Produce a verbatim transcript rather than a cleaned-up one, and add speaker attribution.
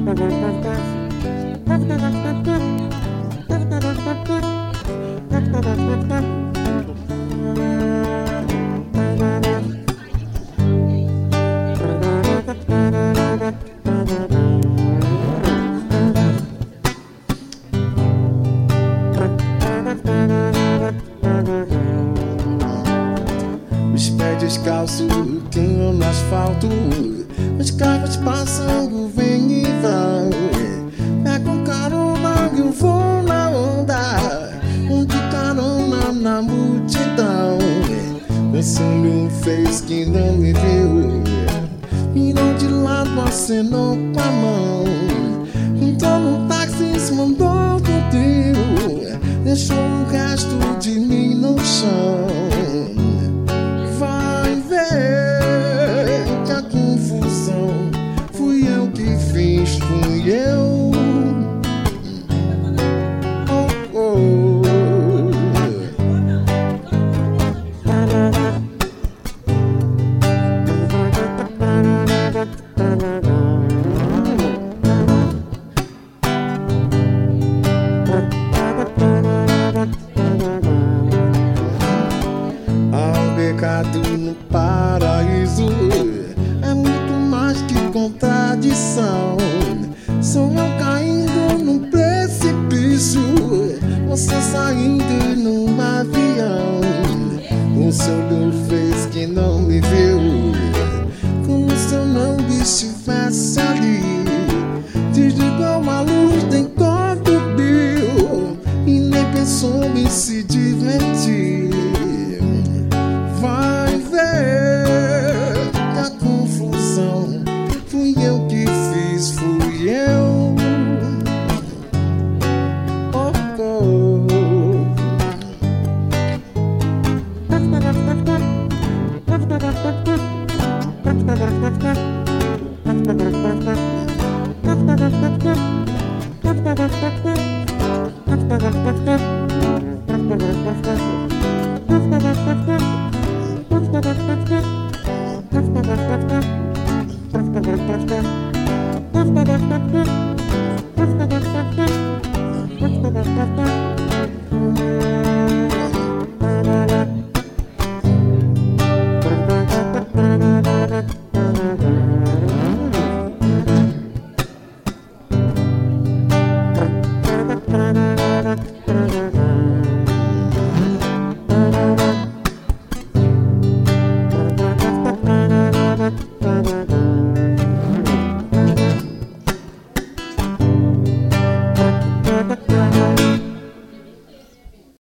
Speaker 1: Os pés descalços queimam no asfalto, os carros passando vêm e vão. Pego carona e eu vou na onda, de carona na multidão. Esse olho fez que não me viu, virou de lado, acenou com a mão. Entrou no táxi, se mandou do trio, deixou o resto de mim no chão. Vai ver que a confusão fui eu que fiz, fui eu. Oh, oh. Pecado no paraíso é muito mais que contradição. Sou eu caindo num precipício, você saindo num avião. O seu olho fez que não me viu, como se eu não estivesse ali. Desligou a luz, deitou dormiu e nem pensou em se divertir. Vai ver que a confusão fui eu que fiz, fui eu. Oh, oh.
Speaker 2: Thank you.